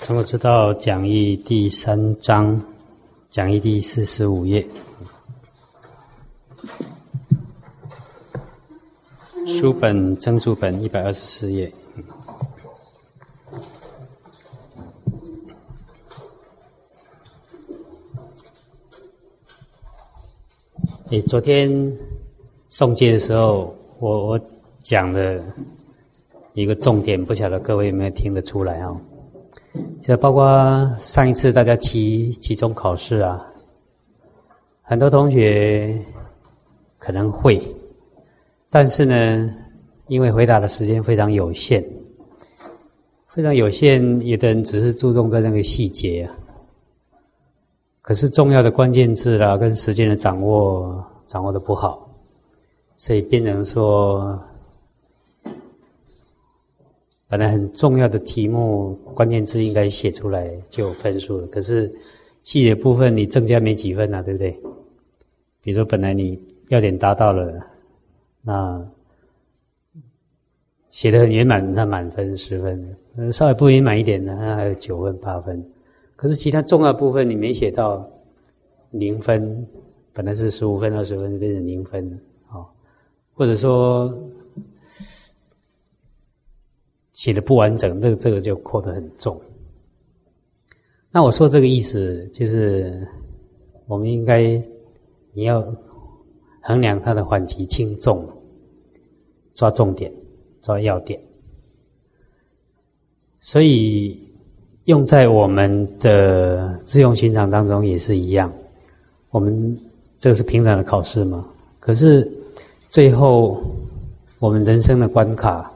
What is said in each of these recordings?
中国之道讲义第3章，讲义第45页，书本增注本124页。昨天诵戒的时候，我讲了一个重点，不晓得各位有没有听得出来哦？就包括上一次大家期中考试啊，很多同学可能会，但是呢，因为回答的时间非常有限，有的人只是注重在那个细节啊，可是重要的关键字啦，跟时间的掌握得不好，所以变成说，本来很重要的题目，关键字应该写出来就有分数了。可是细节部分你增加没几分啊，对不对？比如说本来你要点达到了，那写得很圆满，那满分10分；稍微不圆满一点呢，那还有9分、8分。可是其他重要部分你没写到0分，本来是15分、20分，变成0分了哦，或者说写的不完整，这个就扣得很重。那我说这个意思就是我们你要衡量它的缓急轻重，抓重点，抓要点。所以用在我们的自用寻常当中也是一样，我们这个是平常的考试嘛，可是最后我们人生的关卡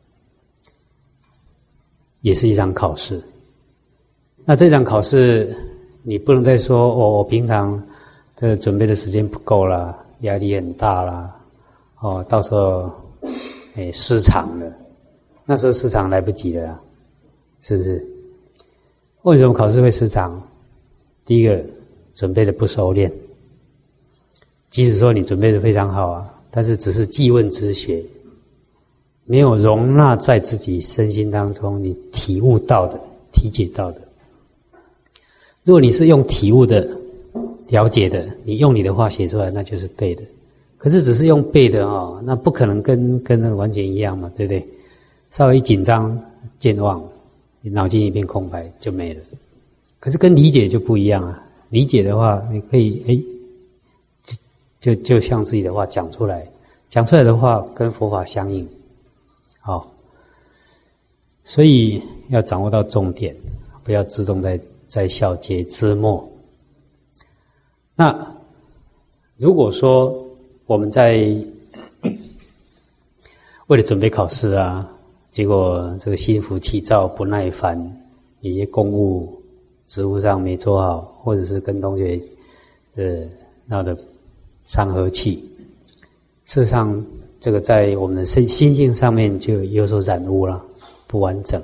也是一场考试。那这场考试你不能再说我平常这个准备的时间不够啦，压力很大啦，到时候失常了，那时候失常来不及了啦，是不是？为什么考试会失常？第一个，准备的不熟练，即使说你准备的非常好啊，但是只是记问之学，没有容纳在自己身心当中你体悟到的、体解到的。如果你是用体悟的、了解的，你用你的话写出来，那就是对的。可是只是用背的那不可能跟那个完全一样嘛，对不对？稍微一紧张、健忘，你脑筋一片空白就没了。可是跟理解就不一样啊。理解的话，你可以就像自己的话讲出来，讲出来的话跟佛法相应。好，所以要掌握到重点，不要自动在小节枝末。那如果说我们为了准备考试啊，结果这个心浮气躁、不耐烦，有些公务、职务上没做好，或者是跟同学闹得伤和气，事实上这个在我们的心性上面就有所染污了，不完整。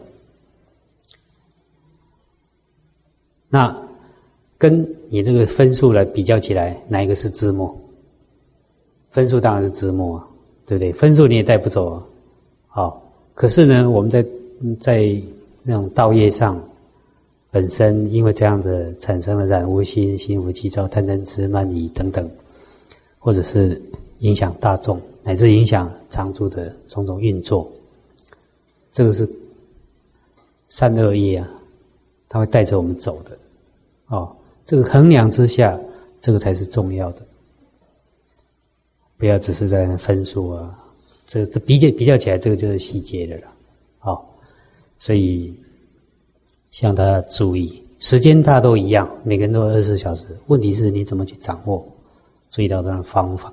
那跟你这个分数来比较起来，哪一个是枝末？分数当然是枝末啊，对不对？分数你也带不走啊。好，可是呢，我们在那种道业上，本身因为这样子产生了染污心、心浮气躁、贪嗔痴慢疑等等，或者是影响大众，乃至影响常住的种种运作，这个是善恶业啊，它会带着我们走的。这个衡量之下，这个才是重要的。不要只是在分数啊，这比较起来，这个就是细节的了。所以希望大家注意，时间大家都一样，每个人都有24小时，问题是你怎么去掌握，注意到这样的方法。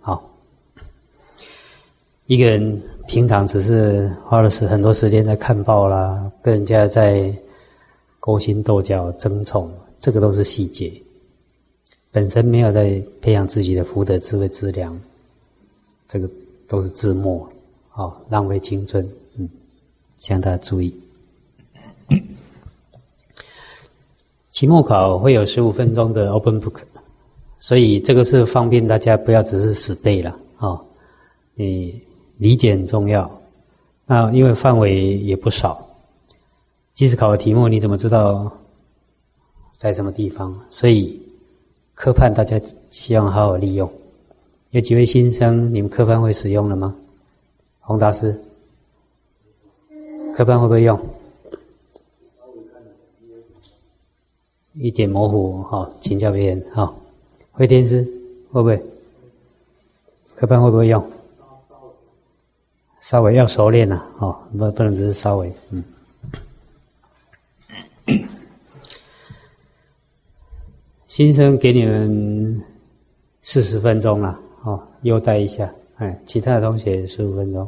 一个人平常只是花了很多时间在看报啦，跟人家在勾心斗角、争宠，这个都是细节，本身没有在培养自己的福德智慧资粮，这个都是自没，浪费青春。希望大家注意。期末考会有15分钟的 open book， 所以这个是方便大家不要只是死背了你理解很重要。那因为范围也不少， 即使考的题目，你怎么知道在什么地方？所以科判大家希望好好利用。有几位新生，你们科判会使用了吗？洪大师，科判会不会用？一点模糊，好，请教别人。好，慧天师会不会？科判会不会用？稍微要熟练啊，哦，不能只是稍微，新生给你们40分钟了，哦，优待一下，其他的同学15分钟，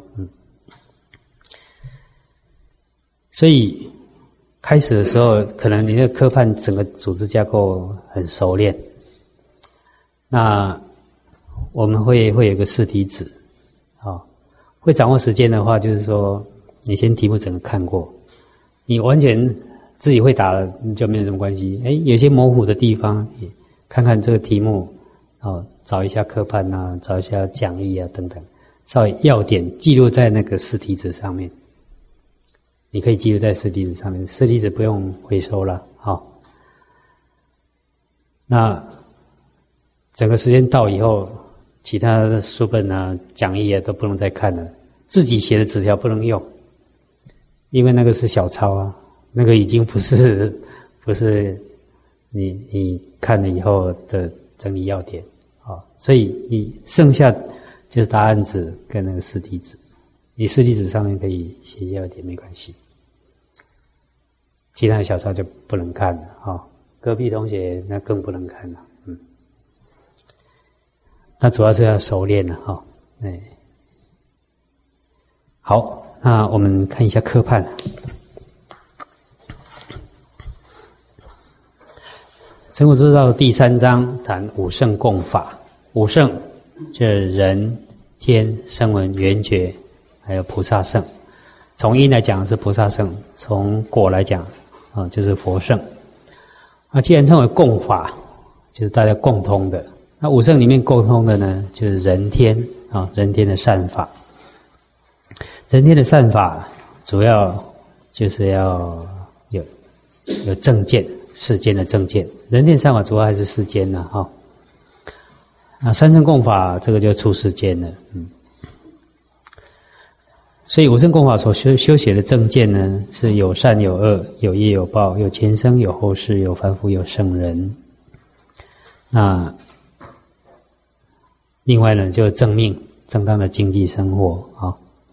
所以开始的时候，可能你的科判整个组织架构很熟练，那我们会有一个试题纸，会掌握时间的话，就是说你先题目整个看过，你完全自己会打了就没有什么关系。有些模糊的地方，看看这个题目，找一下科判啊，找一下讲义啊等等，稍微要点记录在那个试题纸上面。你可以记录在试题纸上面，试题纸不用回收了，那整个时间到以后，其他的书本啊、讲义啊都不能再看了，自己写的纸条不能用，因为那个是小抄啊，那个已经不是你看了以后的整理要点所以你剩下就是答案纸跟那个试题纸，你试题纸上面可以写要点没关系，其他的小抄就不能看了隔壁同学那更不能看了，那主要是要熟练了好，那我们看一下科判。成果之道第3章谈五圣共法，五圣就是人、天、声闻、缘觉，还有菩萨圣。从因来讲是菩萨圣，从果来讲就是佛圣。既然称为共法，就是大家共通的。那五圣里面共通的呢，就是人天人天的善法。人天的善法主要就是要有正见，世间的正见。人天善法主要还是世间的三圣共法这个就出世间了，所以五圣共法所修学的正见呢，是有善有恶，有业有报，有前生有后世，有凡夫有圣人。那另外呢，就是正命，正当的经济生活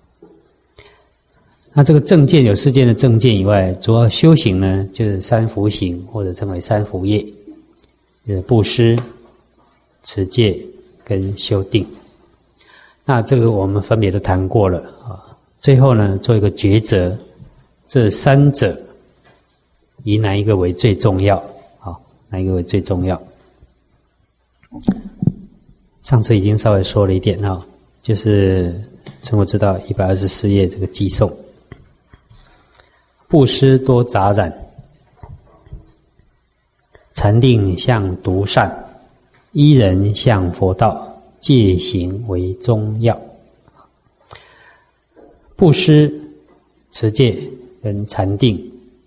那这个正见有世间的正见以外，主要修行呢，就是三福行，或者称为三福业，就是布施、持戒跟修定。那这个我们分别都谈过了最后呢，做一个抉择，这三者以哪一个为最重要？哪一个为最重要？上次已经稍微说了一点就是成果之道124页这个偈颂。布施多杂染，禅定向独善，依人向佛道，戒行为中要。布施、持戒跟禅定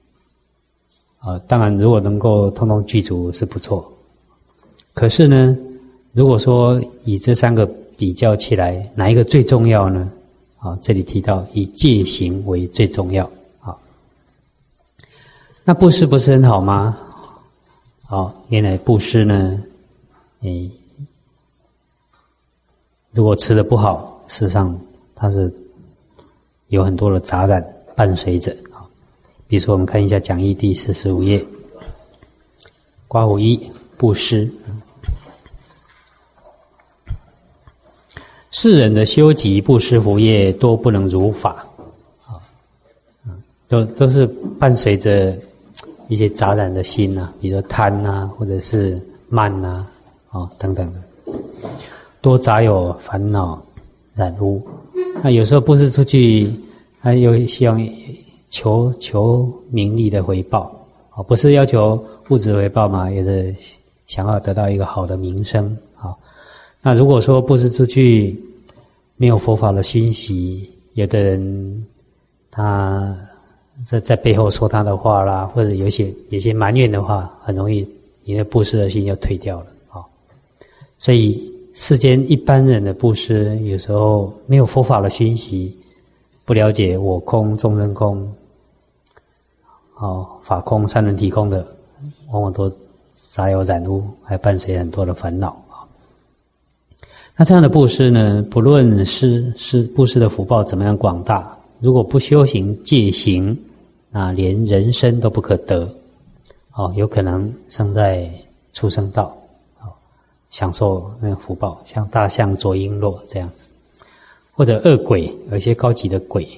当然如果能够通通具足是不错。可是呢，如果说以这三个比较起来，哪一个最重要呢？这里提到以戒行为最重要。那布施不是很好吗？原来布施呢，如果吃得不好，事实上它是有很多的杂染伴随着。比如说我们看一下讲义第45页，括弧1布施。世人的修集布施福业多不能如法都是伴随着一些杂染的心比如说贪或者是慢等等的，多杂有烦恼染污。那有时候布施出去，他又希望求名利的回报不是要求物质回报嘛，有的想要得到一个好的名声那如果说布施出去没有佛法的熏习，有的人他在背后说他的话啦，或者有些埋怨的话，很容易你的布施的心就退掉了啊。所以世间一般人的布施，有时候没有佛法的熏习，不了解我空、众生空、法空、三轮体空的，往往都杂有染污，还伴随很多的烦恼啊。那这样的布施呢，不论是布施的福报怎么样广大，如果不修行戒行，那连人身都不可得，有可能生在畜生道，享受那个福报，像大象啄璎珞这样子，或者恶鬼，有一些高级的鬼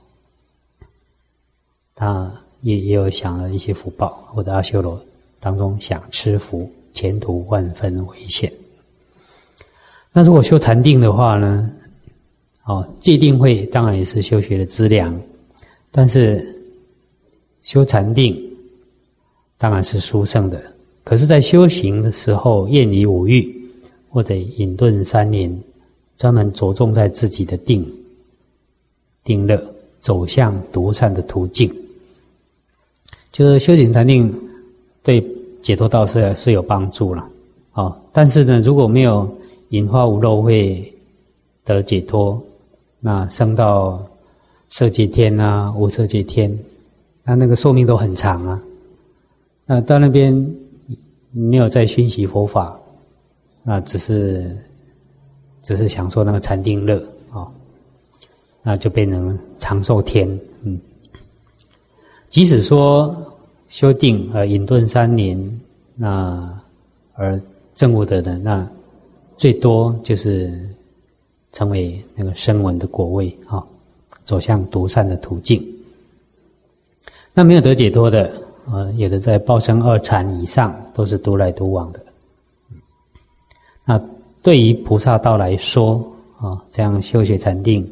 他也有享了一些福报，或者阿修罗当中享吃福，前途万分危险。那如果修禅定的话呢？戒定慧当然也是修学的资粮，但是修禅定当然是殊胜的。可是在修行的时候，厌离五欲或者隐遁3年，专门着重在自己的定乐，走向独善的途径。就是修行禅定对解脱道是有帮助了，但是呢，如果没有引发无漏会得解脱，那升到色界天啊、无色界天，那个寿命都很长啊。那到那边没有再熏习佛法，那只是享受那个禅定乐那就变成长寿天。即使说修定而隐遁3年，那而证悟的人，那最多就是成为那个声闻的果位走向独善的途径。那没有得解脱的有的在报生2禅以上，都是独来独往的。那对于菩萨道来说这样修学禅定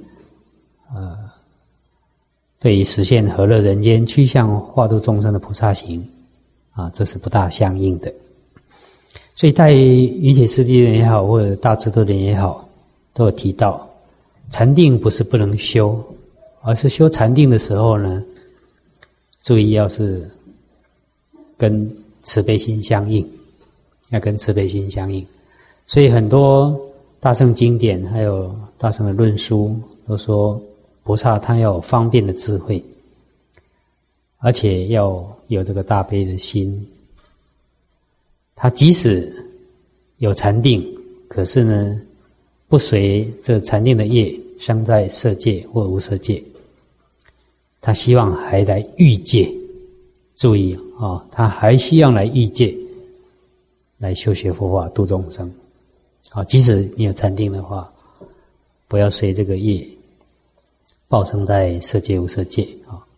对于实现和乐人间、趋向化度众生的菩萨行这是不大相应的。所以在云且师地人也好，或者大智度人也好，都有提到，禅定不是不能修，而是修禅定的时候呢，注意要是跟慈悲心相应，要跟慈悲心相应。所以很多大乘经典还有大乘的论书都说，菩萨他要有方便的智慧，而且要有这个大悲的心。他即使有禅定，可是呢，不随这禅定的业生在色界或无色界，他希望还来欲界。注意他还希望来欲界，来修学佛法度众生。即使你有禅定的话，不要随这个业报生在色界无色界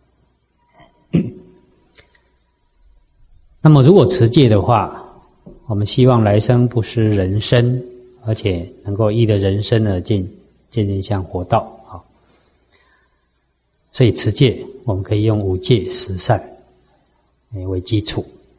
那么如果持戒的话，我们希望来生不失人身，而且能够依着人身而渐渐向佛道所以持戒我们可以用5戒10善为基础。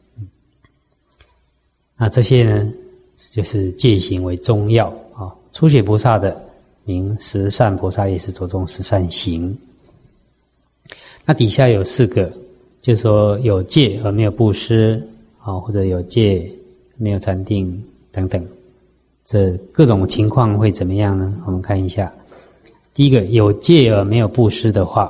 那这些呢，就是戒行为重要初学菩萨的名10善菩萨，也是着重10善行。那底下有4个，就是说有戒而没有布施或者有戒没有禅定等等，这各种情况会怎么样呢？我们看一下。第一个，有戒而没有布施的话，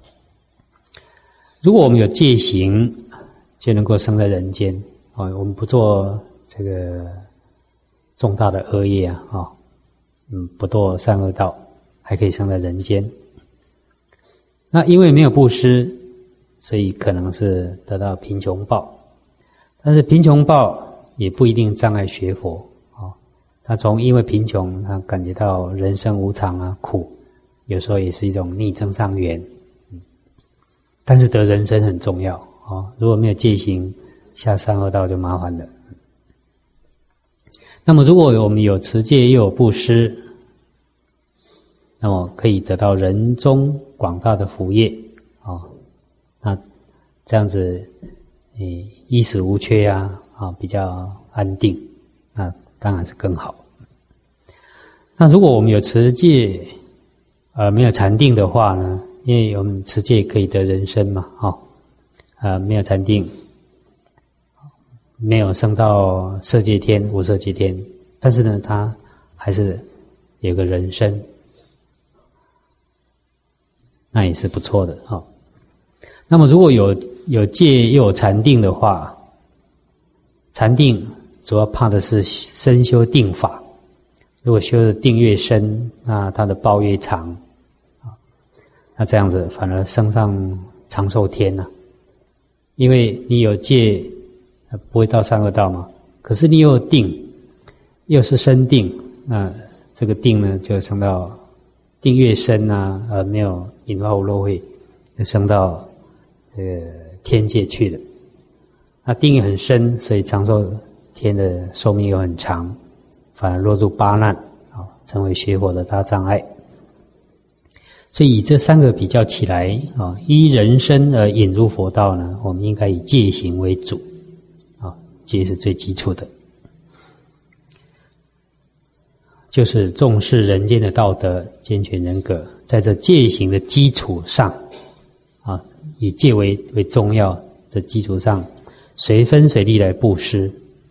如果我们有戒行，就能够生在人间我们不做这个重大的恶业不堕善恶道，还可以生在人间。那因为没有布施，所以可能是得到贫穷报。但是贫穷报也不一定障碍学佛他因为贫穷，他感觉到人生无常苦，有时候也是一种逆增上缘。但是得人身很重要如果没有戒行，下善恶道就麻烦了。那么如果我们有持戒又有布施，那么可以得到人中广大的福业那这样子衣食无缺比较安定，那当然是更好。那如果我们有持戒而没有禅定的话呢， 因为我们持戒可以得人身嘛，没有禅定，没有升到色界天、无色界天，但是呢，他还是有个人身，那也是不错的哈。那么如果有戒又有禅定的话，禅定主要怕的是深修定法。如果修的定越深，那它的报越长，那这样子反而升上长寿天了。因为你有戒，不会到三恶道嘛。可是你又有定，又是深定，那这个定呢，就升到定越深啊，没有引发无漏慧，就升到这个天界去了。那定也很深，所以长寿天的寿命又很长，反而落入八难，成为学佛的大障碍。所以以这三个比较起来，依人身而引入佛道呢，我们应该以戒行为主，戒是最基础的，就是重视人间的道德，健全人格，在这戒行的基础上，以戒为重要的基础上，随分随力来布施。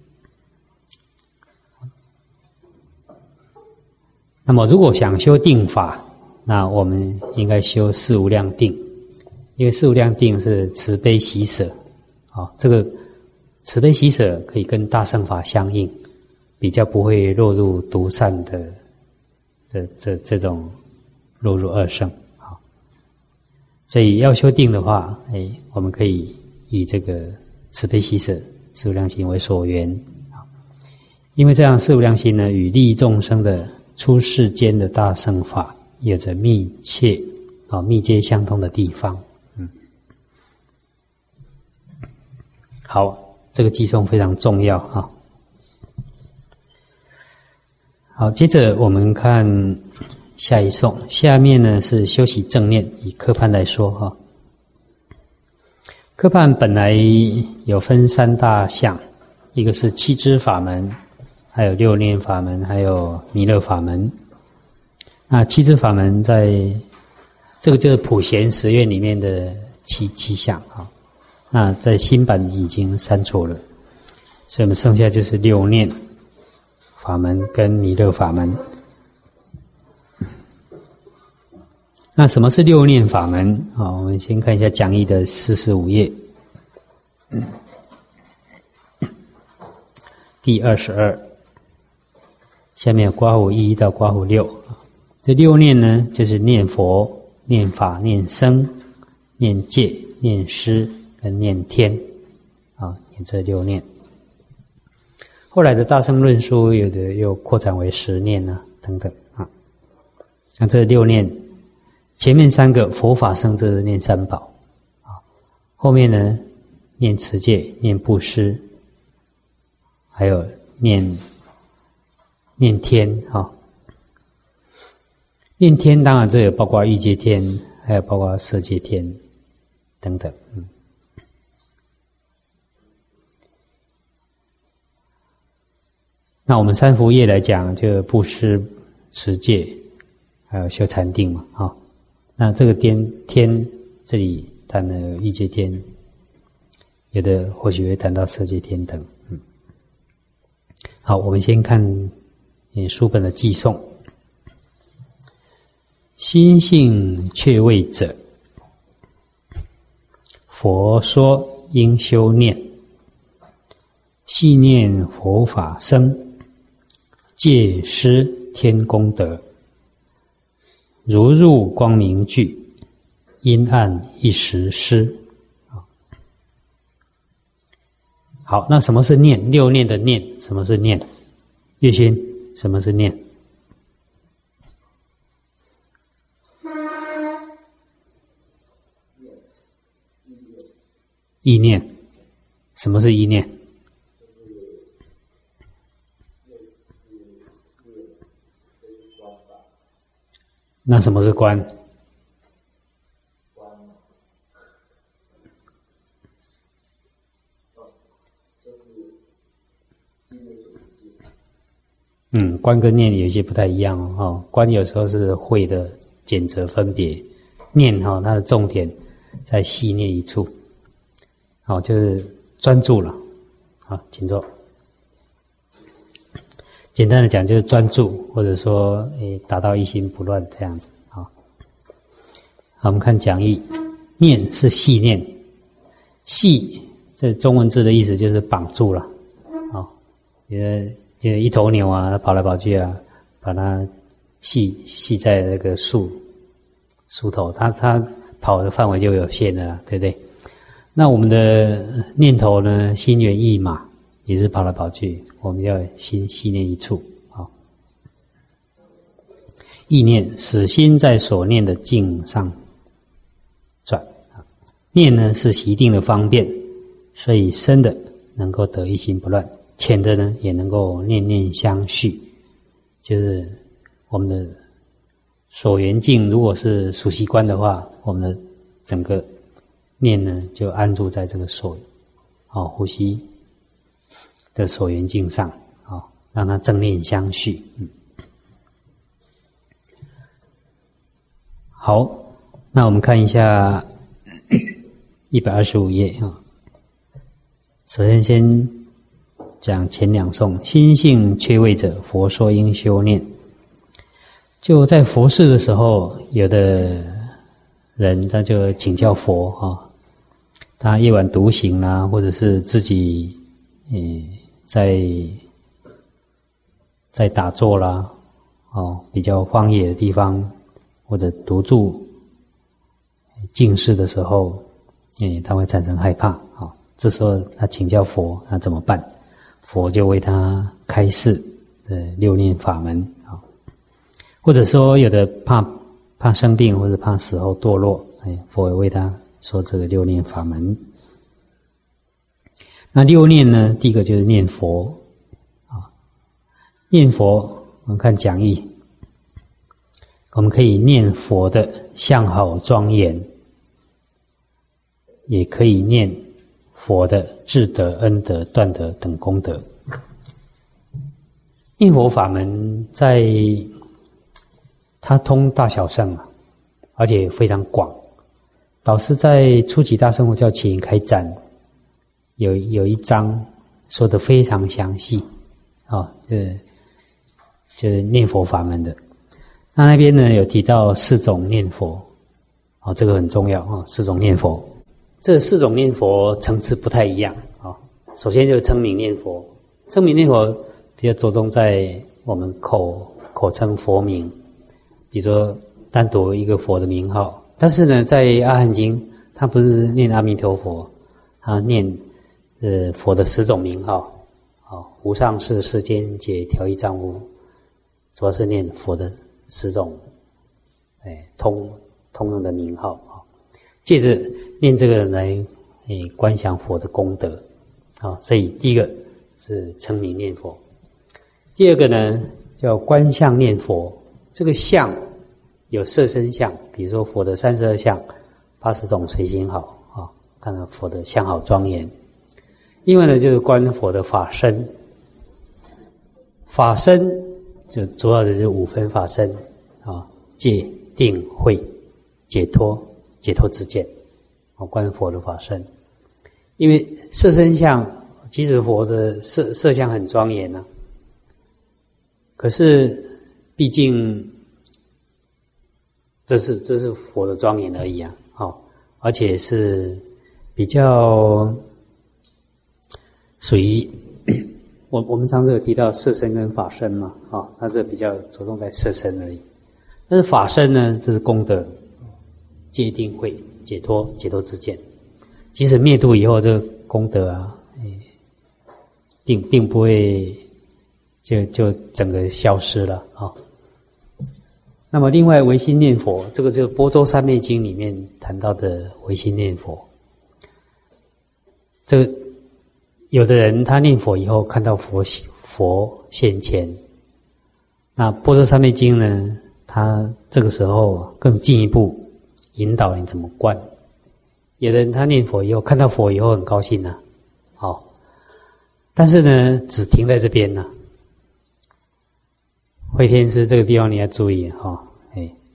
那么如果想修定法，那我们应该修四无量定，因为四无量定是慈悲喜舍，这个慈悲喜舍可以跟大乘法相应，比较不会落入独善的这种落入二乘。所以要修定的话，我们可以以这个慈悲喜舍四无量心为所缘，因为这样四无量心呢，与利益众生的出世间的大乘法有着密切密接相通的地方。好，这个寄送非常重要啊。好，接着我们看下一颂，下面呢是修习正念，以科判来说哈。科判本来有分三大项，一个是七支法门，还有六念法门，还有弥勒法门。那七支法门在这个就是普贤十愿里面的七项啊。那在新版已经删除了，所以我们剩下就是六念法门跟弥勒法门。那什么是六念法门？我们先看一下讲义的45页，第22，下面有括弧1到括弧6。这六念呢，就是念佛、念法、念僧、念戒、念施跟念天，念这六念。后来的大乘论书有的又扩展为10念等等啊。那这六念，前面三个佛法僧这是念三宝后面呢念持戒、念布施，还有念天念天当然这也包括欲界天，还有包括色界天等等。那我们三福业来讲，就布施、持戒，还有修禅定嘛那这个天这里谈了欲界天，有的或许会谈到色界天等。好，我们先看书本的记诵。心性却位者，佛说应修念，细念佛法僧，戒施天功德，如入光明具，阴暗一时失。好，那什么是念？六念的念，什么是念？月心，什么是念？意念，什么是意念？那什么是观？观跟念有一些不太一样观有时候是会的检则分别， 念它的重点在细念一处，就是专注了。好，请坐。简单的讲就是专注，或者说达到一心不乱这样子。好，我们看讲义，念是细念，细这中文字的意思就是绑住了。就一头牛啊，跑来跑去啊，把它系在那个树头，它跑的范围就有限的啦，对不对？那我们的念头呢，心猿意马，也是跑来跑去，我们要细念一处。好，意念使心在所念的境上转。念呢是习定的方便，所以深的能够得一心不乱，浅的呢也能够念念相续，就是我们的所缘境如果是熟悉观的话，我们的整个念呢就安住在这个呼吸的所缘境上，让它正念相续。好，那我们看一下125页。首先讲前两颂，心性缺位者，佛说应修念。就在佛事的时候，有的人他就请教佛他夜晚独行啦，或者是自己在打坐啦，比较荒野的地方，或者独住静视的时候，他会产生害怕。这时候他请教佛，那怎么办？佛就为他开示六念法门。或者说有的怕生病，或者怕死后堕落，佛也为他说这个六念法门。那六念呢，第一个就是念佛。念佛我们看讲义，我们可以念佛的相好庄严，也可以念佛的智德、恩德、断德等功德。念佛法门它通大小圣而且非常广。导师在初级大乘佛教启引开展有一章说得非常详细，就是念佛法门的。那边呢有提到4种念佛，这个很重要4种念佛。这4种念佛层次不太一样首先就是称名念佛，称名念佛比较着重在我们口称佛名，比如说单独一个佛的名号。但是呢，在阿含经，他不是念阿弥陀佛，他念佛的10种名号，无上士世间解调御丈夫，主要是念佛的10种通用的名号，借着念这个来观想佛的功德。所以第一个是称名念佛，第二个呢叫观相念佛。这个相有色身相，比如说佛的32相、80种随行好看到佛的相好庄严。另外呢就是观佛的法身，法身就主要的就是5分法身戒定慧解脱之见，观佛的法身。因为色身相即使佛的色相很庄严可是毕竟这是佛的庄严而已而且是比较属于我们上次有提到色身跟法身嘛那这比较着重在色身而已。但是法身呢，这是功德，戒定慧解脱之见。即使灭度以后，这个功德并不会就整个消失了那么另外唯心念佛，这个就是《般舟三昧经》里面谈到的唯心念佛。这个有的人他念佛以后看到佛现前，那《般舟三昧经》呢，他这个时候更进一步引导你怎么观。有的人他念佛以后看到佛以后很高兴但是呢只停在这边慧天师这个地方你要注意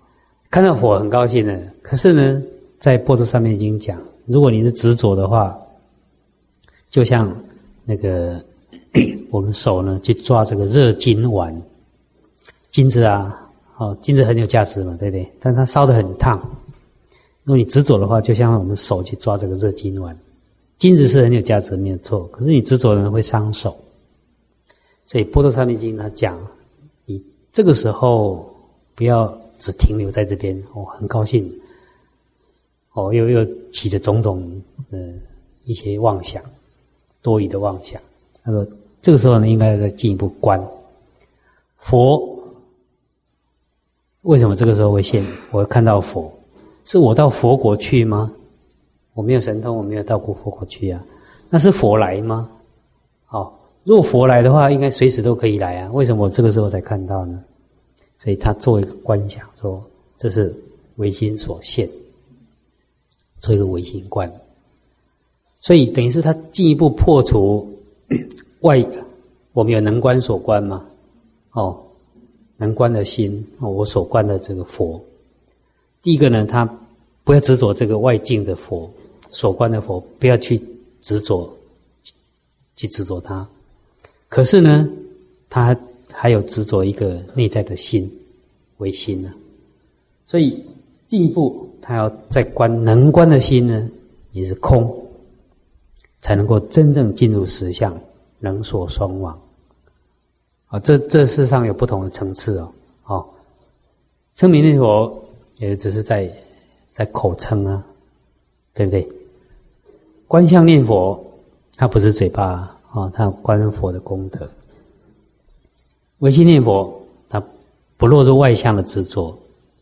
看到佛很高兴的。可是呢，在般若上面已经讲，如果你是执着的话，就像那个我们手呢去抓这个热金丸，金子啊，金子很有价值嘛，对不对？但它烧得很烫。如果你执着的话，就像我们手去抓这个热金丸，金子是很有价值，没有错。可是你执着的人会伤手。所以《般若三昧经》它讲，你这个时候不要只停留在这边，很高兴，又起了种种一些妄想，多余的妄想。他说，这个时候呢，应该再进一步观佛。为什么这个时候会现？我会看到佛，是我到佛国去吗？我没有神通，我没有到过佛国去啊。那是佛来吗？如果佛来的话，应该随时都可以来啊。为什么我这个时候才看到呢？所以他做一个观想，说这是唯心所现，做一个唯心观。所以等于是他进一步破除我们有能观所观嘛，能观的心，我所观的这个佛。第一个呢，他不要执着这个外境的佛，所观的佛，不要去执着它。可是呢，他还有执着一个内在的心，为心呢。所以进一步，他要再观能观的心呢，也是空，才能够真正进入实相，能所双亡。这世上有不同的层次称名念佛也只是在口称啊，对不对？观相念佛，它不是嘴巴它有观佛的功德。唯心念佛，它不落入外相的执着。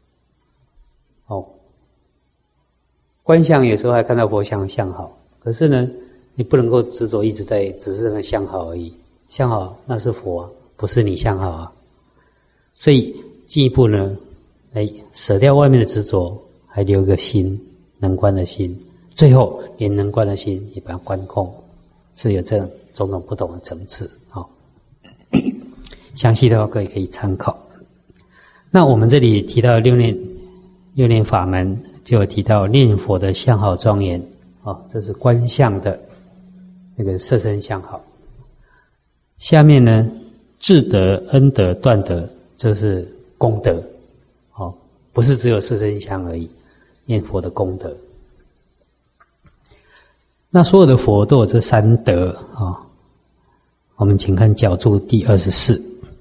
观相有时候还看到佛像好，可是呢，你不能够执着一直在只是那相好而已，相好那是佛啊，不是你相好啊。所以进一步呢，来舍掉外面的执着，还留一个心，能观的心，最后连能观的心也把它观空，是有这种种不同的层次。详细的话各位可以参考。那我们这里提到六念法门，就有提到念佛的相好庄严这是观相的那个色身相好。下面呢，智德、恩德、断德，这是功德不是只有色身相而已，念佛的功德。那所有的佛都有这三德我们请看角注第24。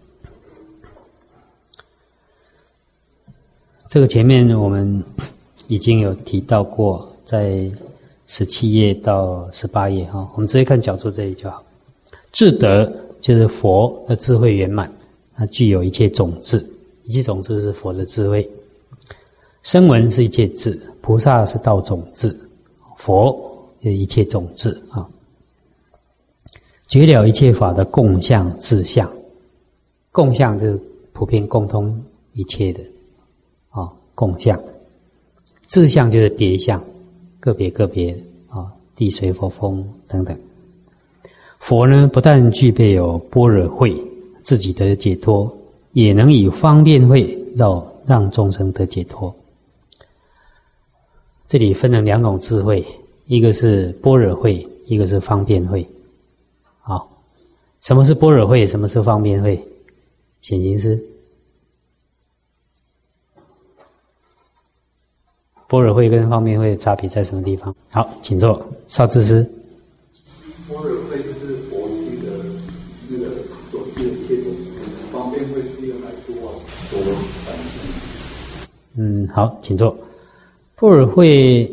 这个前面我们已经有提到过，在17页到18页我们直接看角注这里就好。智德就是佛的智慧圆满，它具有一切种智，一切种智是佛的智慧。声闻是一切智，菩萨是道种智，佛是一切种智觉了一切法的共相智相，共相就是普遍共通一切的共相，智相就是别相，个别地水火风等等。佛呢，不但具备有般若慧，自己得解脱，也能以方便慧让众生得解脱。这里分成两种智慧，一个是般若慧，一个是方便慧。什么是般若慧？什么是方便慧？显行师，般若慧跟方便慧的差别在什么地方？好，请坐。少智师。 般若慧是佛性的那个所具的一切种子，方便慧是用来度化所有善心。 好，请坐。般若慧，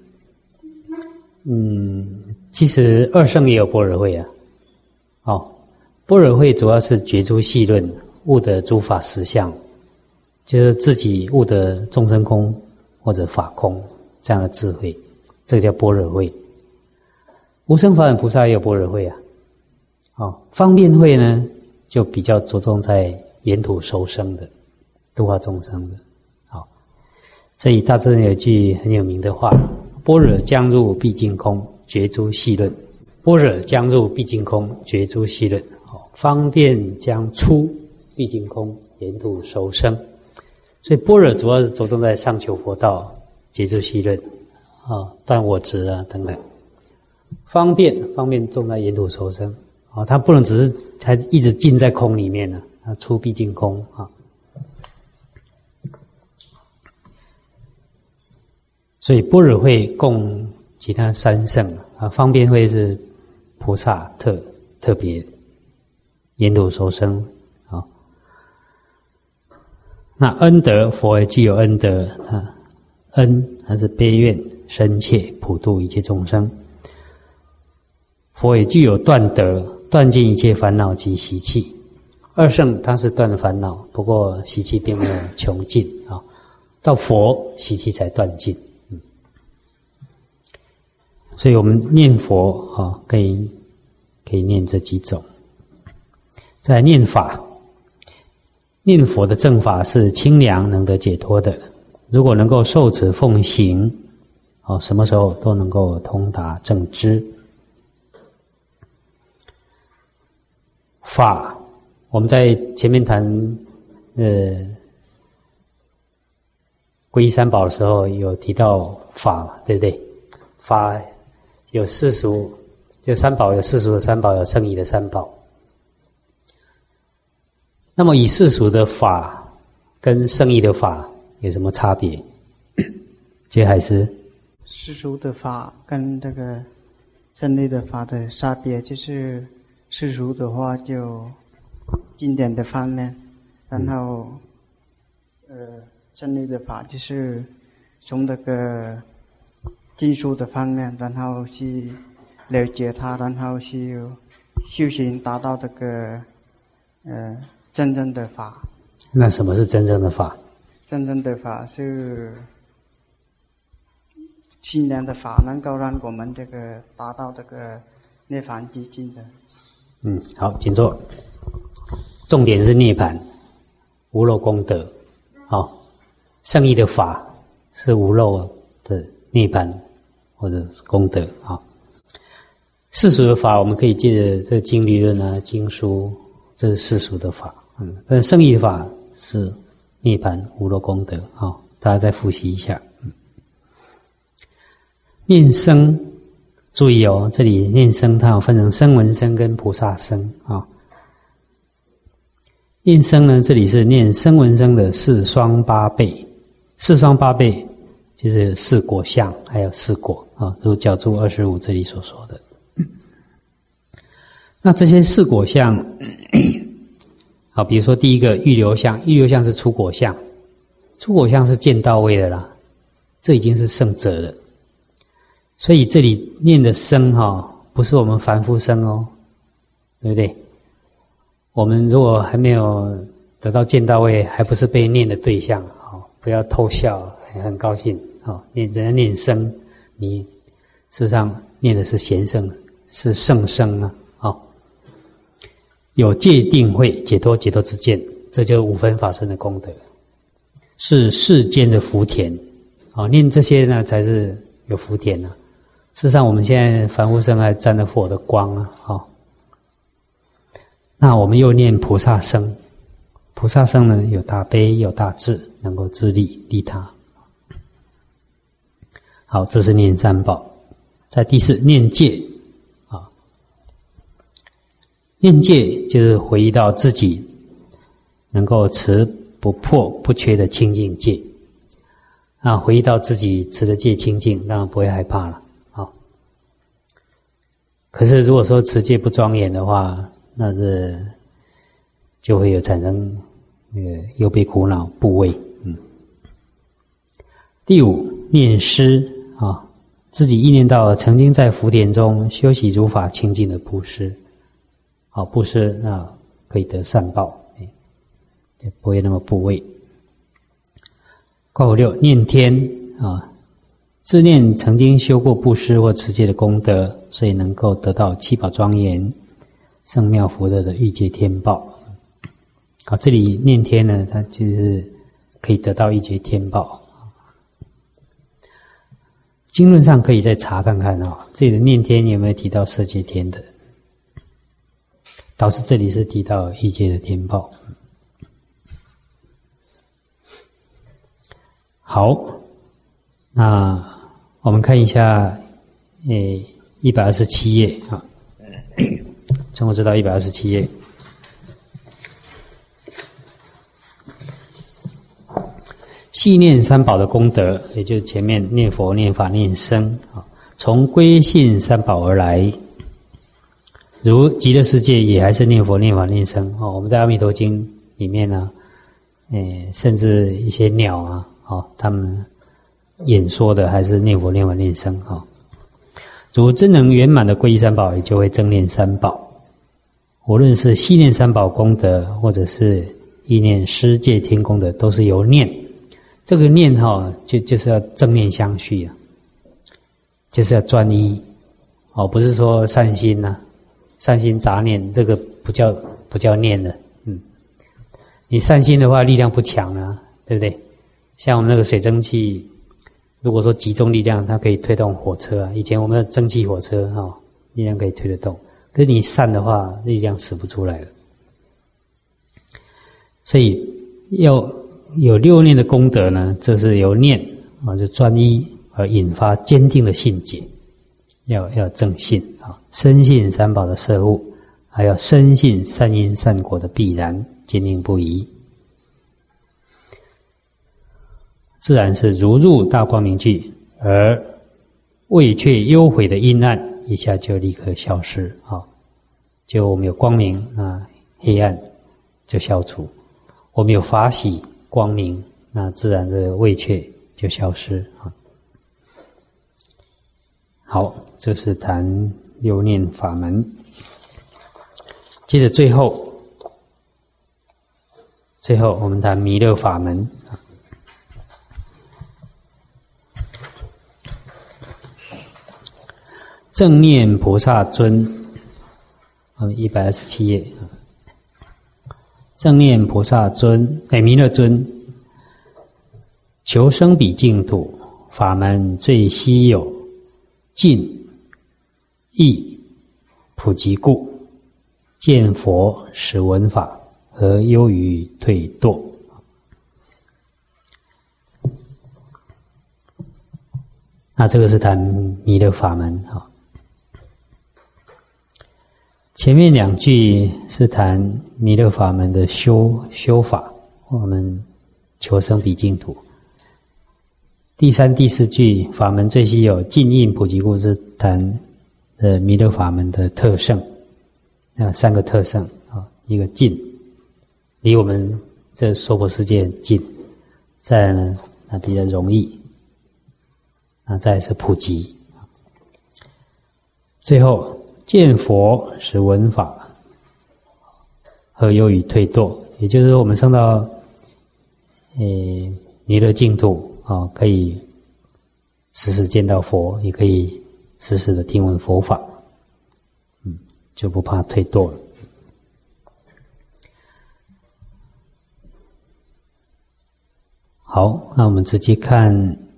其实二圣也有般若慧啊。般若慧主要是觉诸细论，悟得诸法实相，就是自己悟得众生空或者法空这样的智慧，这个叫般若慧。无生法忍菩萨也有般若慧啊。方便慧呢，就比较着重在沿途收生的，度化众生的。所以大智人有一句很有名的话：般若将入毕竟空，觉诸细论。般若将入毕竟空，觉诸细论。方便将出毕竟空，沿途收生。 所以般若主要是着重在上求佛道、节制息润断我执等等。方便重在沿途受生它不能只是还一直浸在空里面它出毕竟空所以般若会供其他三圣方便会是菩萨特别沿途受生那恩德佛也具有恩德恩它是悲愿深切普度一切众生，佛也具有断德，断尽一切烦恼及习气。二圣它是断了烦恼，不过习气并没有穷尽到佛习气才断尽所以我们念佛可以念这几种。再来念法，念佛的正法是清凉能得解脱的，如果能够受持奉行什么时候都能够通达正知。法我们在前面谈皈依三宝的时候有提到法对不对？法有世俗，就三宝有世俗的三宝，有圣义的三宝。那么以世俗的法跟圣义的法有什么差别？觉海师， 世俗的法跟这个圣义的法的差别，就是世俗的话就经典的方面，然后圣义的法就是从这个经书的方面，然后去了解它，然后去修行达到这个真正的法。 那什么是真正的法？ 真正的法是清凉的法，能够让我们这个达到这个涅槃寂静的。 好，请坐。重点是涅槃，无漏功德。圣义的法是无漏的涅槃或者功德世俗的法我们可以借着这个经理论经书，这是世俗的法。但圣义的法是涅槃无漏功德大家再复习一下。念僧，注意这里念僧它有分成声闻僧跟菩萨僧念僧呢，这里是念声闻僧的四双八倍，四双八倍就是四果相，还有四果如角注25这里所说的。那这些四果相比如说第一个预流相，预流相是出果相，出果相是见到位的啦，这已经是圣者了。所以这里念的僧不是我们凡夫僧对不对？我们如果还没有得到见到位，还不是被念的对象不要偷笑，很高兴人家念僧，你事实上念的是贤圣，是圣僧有戒定慧解脱之见，这就是五分法身的功德，是世间的福田念这些呢才是有福田事实上我们现在凡夫僧还沾了佛的光那我们又念菩萨僧，菩萨僧呢有大悲有大智，能够自利利他。好，这是念三宝。在第四念戒念戒就是回忆到自己能够持不破不缺的清净戒回忆到自己持的戒清净，当然不会害怕了可是如果说持戒不庄严的话，那这就会有产生那个忧悲苦恼怖畏第五念施自己意念到曾经在福田中修习如法清净的布施布施那可以得善报也不会那么怖畏。括弧6念天自念曾经修过布施或持戒的功德，所以能够得到七宝庄严圣妙福德的欲界天报这里念天呢，它就是可以得到欲界天报。经论上可以再查看看这里的念天有没有提到色界天的，倒是这里是提到欲界的天报。 好，那我们看一下127页啊，从我知道127页。细念三宝的功德，也就是前面念佛、念法、念僧啊，从归信三宝而来。如极乐世界也还是念佛、念法、念僧哦。我们在《阿弥陀经》里面呢，甚至一些鸟啊，他们演说的还是念佛、念法、念僧啊。如真能圆满的皈依三宝，也就会正念三宝。无论是细念三宝功德，或者是意念施戒听功德，都是由念。这个念就是要正念相续啊，就是要专一哦，不是说善心呐、善心杂念，这个不叫念的。你善心的话，力量不强啊，对不对？像我们那个水蒸气，如果说集中力量，它可以推动火车啊。以前我们的蒸汽火车力量可以推得动，可是你散的话，力量使不出来了。所以要有六念的功德呢，这是由念就专一而引发坚定的信解，要正信深信三宝的摄护，还要深信善因善果的必然，坚定不移，自然是如入大光明炬，而未却幽悔的阴暗一下就立刻消失就我们有光明，那黑暗就消除；我们有法喜光明，那自然的畏怯就消失好，这是谈六念法门。接着最后我们谈弥勒法门。正念菩萨尊127页。正念菩萨尊弥勒尊，求生彼净土，法门最稀有，尽易普及故，见佛使闻法，何忧于退堕。那这个是谈弥勒法门前面两句是谈弥勒法门的修法，我们求生彼净土。第三、第四句法门最稀有，尽印普及故，是谈弥勒法门的特胜。三个特胜一个近，离我们这娑婆世界很近；再来呢，那比较容易；那再来是普及。最后见佛使闻法，何忧于退堕？也就是说，我们升到弥勒净土可以时时见到佛，也可以时时的听闻佛法，就不怕退堕了。好，那我们直接看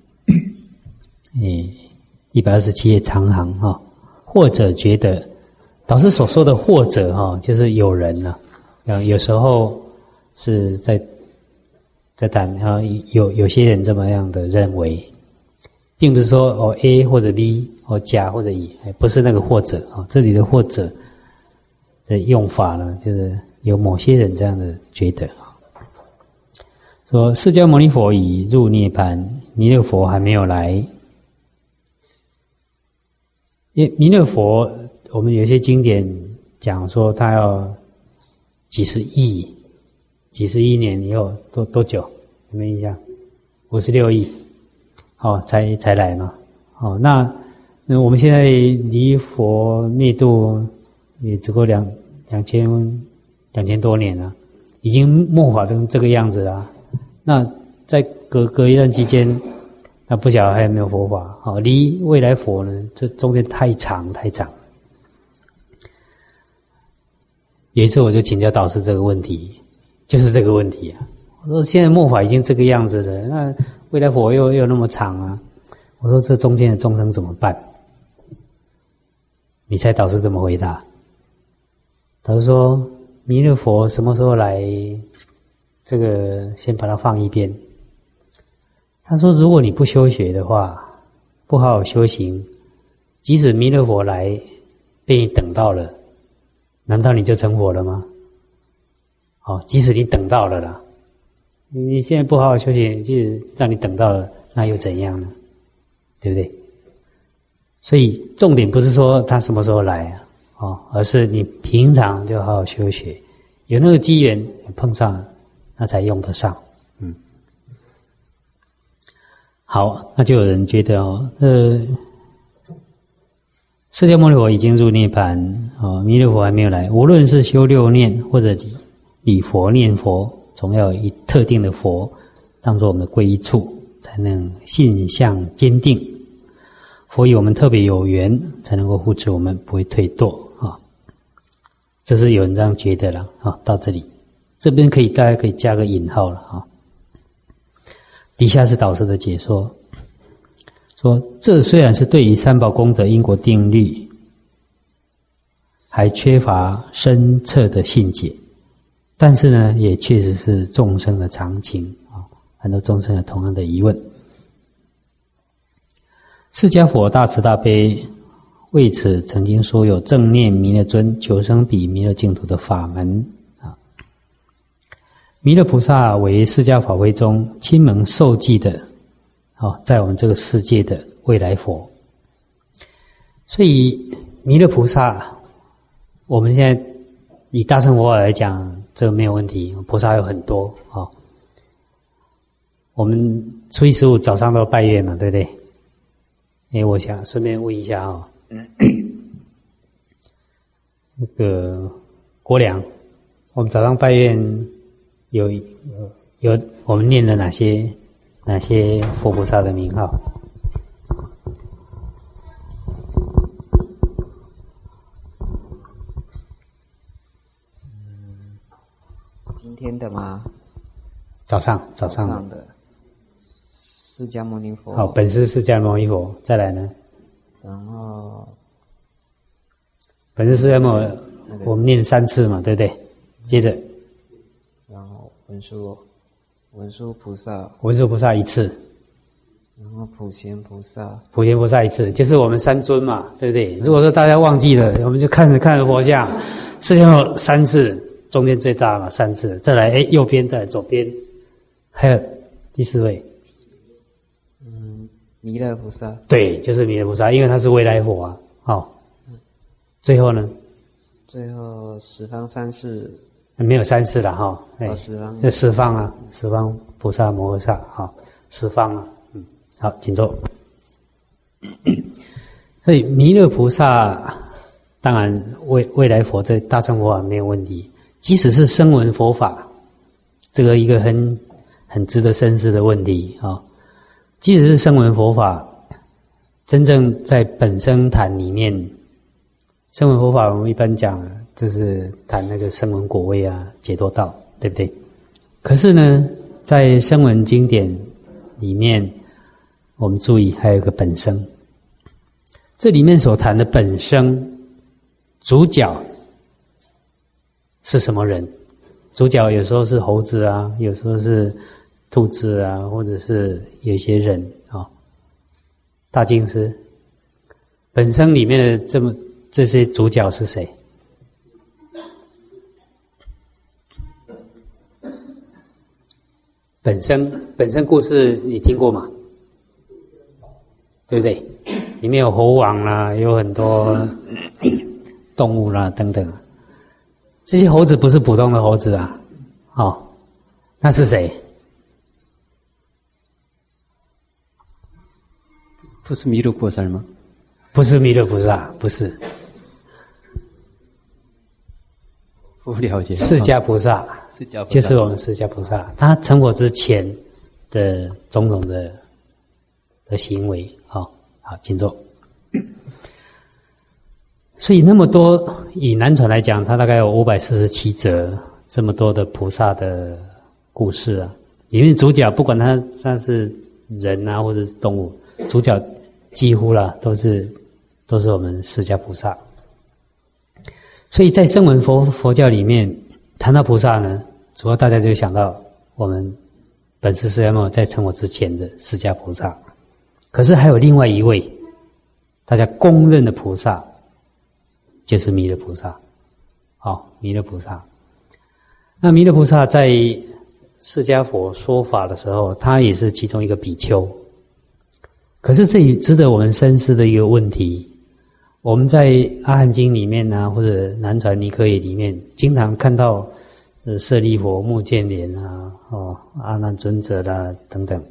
127页长行或者觉得，导师所说的或者就是有人有时候是在谈有些人这么样的认为，并不是说A 或者 B 甲或者乙，不是那个或者这里的或者的用法呢，就是有某些人这样的觉得说释迦牟尼佛已入涅槃，弥勒佛还没有来。因为弥勒佛，我们有些经典讲说他要几十亿年以后，多久？有没有印象？56亿，才来嘛。那我们现在离佛灭度也只过2000多年了，已经末法成这个样子了。那在隔一段期间，那不晓得还有没有佛法？离未来佛呢，这中间太长。有一次我就请教导师这个问题，就是这个问题我说现在末法已经这个样子了，那未来佛又那么长我说这中间的众生怎么办？你猜导师怎么回答？导师说弥勒佛什么时候来？这个先把它放一边。 他说，如果你不修学的话，不好好修行，即使弥勒佛来被你等到了，难道你就成佛了吗？即使你等到了啦，你现在不好好修行，即使让你等到了，那又怎样呢？对不对？所以重点不是说他什么时候来而是你平常就好好修学，有那个机缘碰上了，那才用得上。好，那就有人觉得释迦牟尼佛已经入涅槃弥勒佛还没有来，无论是修六念或者礼佛念佛，总要以特定的佛当作我们的皈依处，才能信向坚定。佛与我们特别有缘，才能够护持我们不会退堕这是有人这样觉得了到这里，这边大家可以加个引号了底下是导师的解说，说这虽然是对于三宝功德因果定律还缺乏深彻的信解，但是呢，也确实是众生的常情很多众生有同样的疑问。释迦佛大慈大悲，为此曾经说有正念弥勒尊求生彼弥勒净土的法门弥勒菩萨为释迦法会中亲蒙受记的在我们这个世界的未来佛。所以弥勒菩萨，我们现在以大乘佛法来讲，这个没有问题，菩萨有很多我们初一十五早上都拜月嘛，对不对？我想顺便问一下那个国良，我们早上拜月有我们念的哪些佛菩萨的名号？ 今天的吗？ 早上的释迦牟尼佛。 好，本师释迦牟尼佛。再来呢？ 然后本师释迦牟尼佛，我们念3次嘛，对不对？接着， 然后文殊菩萨 1次， 然后普贤菩萨 1次，就是我们3尊嘛，对不对？如果说大家忘记了，我们就看着佛像，释迦牟尼3次，中间最大嘛3次，再来右边，再来左边，还有第4位， 弥勒菩萨。 对，就是弥勒菩萨，因为他是未来佛最后呢？ 最后十方三世。 没有3世了十方就十方十方菩萨摩诃萨十方好，请坐。所以弥勒菩萨当然未来佛在大乘佛法没有问题，即使是声闻佛法，这个一个很值得深思的问题即使是声闻佛法，真正在本生谈里面，声闻佛法我们一般讲就是谈那个声闻果位解脱道，对不对？可是呢，在声闻经典里面，我们注意还有一个本生。这里面所谈的本生，主角是什么人？主角有时候是猴子有时候是兔子或者是有一些人大经师，本生里面的这些主角是谁？本身故事你听过吗？对不对？里面有猴王有很多动物等等。这些猴子不是普通的猴子那是谁？ 不是弥勒菩萨吗？ 不是弥勒菩萨，不是。 不了解。 释迦菩萨。就是我们释迦菩萨，他成佛之前的种种的行为好，请坐。所以那么多，以南传来讲，它大概有547则，这么多的菩萨的故事里面主角不管他是人或者是动物，主角几乎都是我们释迦菩萨。所以在声闻佛教里面谈到菩萨呢，主要大家就想到我们本师释迦牟尼在成我之前的释迦菩萨。可是还有另外一位大家公认的菩萨，就是弥勒菩萨。弥勒菩萨。那弥勒菩萨在释迦佛说法的时候，他也是其中一个比丘。可是这里值得我们深思的一个问题，我们在《阿含经》里面或者南传尼科也里面，经常看到舍利佛、目犍连阿难尊者啦等等。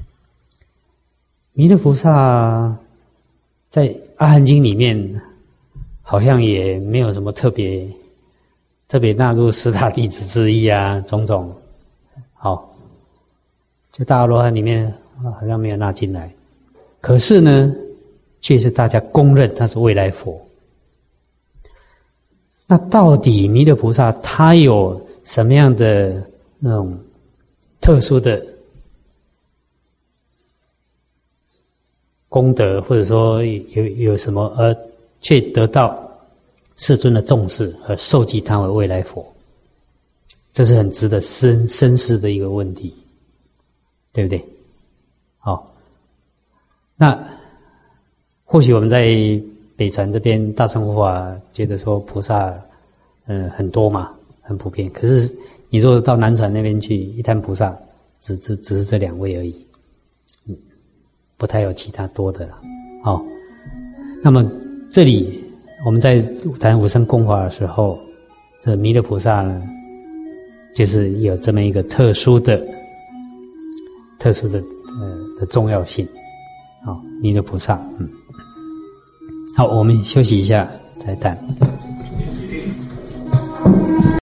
弥勒菩萨在《阿含经》里面好像也没有什么特别纳入十大弟子之一种种，就大阿罗汉里面好像没有纳进来。可是呢，却是大家公认他是未来佛。那到底弥勒菩萨他有什么样的那种特殊的功德，或者说有什么而却得到世尊的重视而授记他为未来佛？这是很值得深思的一个问题，对不对？那或许我们在北传这边大乘佛法觉得说菩萨很多嘛，很普遍。可是你如果到南传那边去，一谈菩萨只是这2位而已，不太有其他多的了。那么这里我们在谈无生供法的时候，这弥勒菩萨呢，就是有这么一个特殊的重要性。弥勒菩萨，好，我们休息一下再谈。